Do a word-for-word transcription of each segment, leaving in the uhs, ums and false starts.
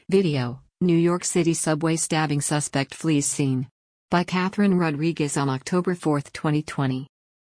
Video: New York City subway stabbing suspect flees scene. By Catherine Rodriguez on October fourth, twenty twenty.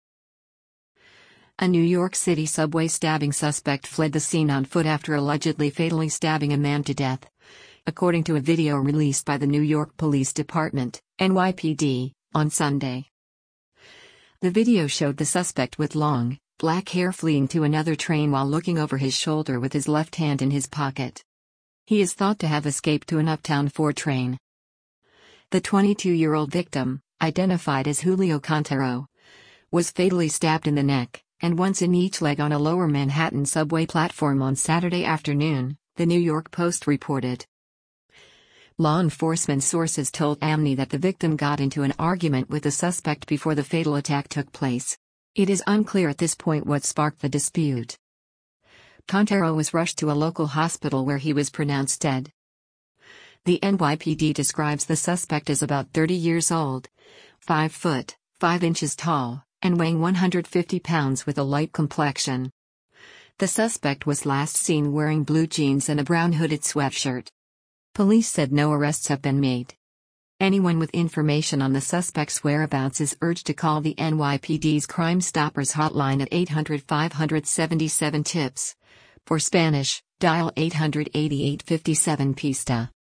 A New York City subway stabbing suspect fled the scene on foot after allegedly fatally stabbing a man to death, according to a video released by the New York Police Department, N Y P D, on Sunday. The video showed the suspect with long, black hair fleeing to another train while looking over his shoulder with his left hand in his pocket. He is thought to have escaped to an Uptown four train. The twenty-two-year-old victim, identified as Julio Cantero, was fatally stabbed in the neck, and once in each leg on a lower Manhattan subway platform on Saturday afternoon, the New York Post reported. Law enforcement sources told A M N Y that the victim got into an argument with the suspect before the fatal attack took place. It is unclear at this point what sparked the dispute. Cantero was rushed to a local hospital where he was pronounced dead. The N Y P D describes the suspect as about thirty years old, five foot, five inches tall, and weighing one hundred fifty pounds with a light complexion. The suspect was last seen wearing blue jeans and a brown hooded sweatshirt. Police said no arrests have been made. Anyone with information on the suspect's whereabouts is urged to call the N Y P D's Crime Stoppers hotline at eight hundred, five seven seven, TIPS. For Spanish, dial eight hundred, eighty-eight, fifty-seven, Pista.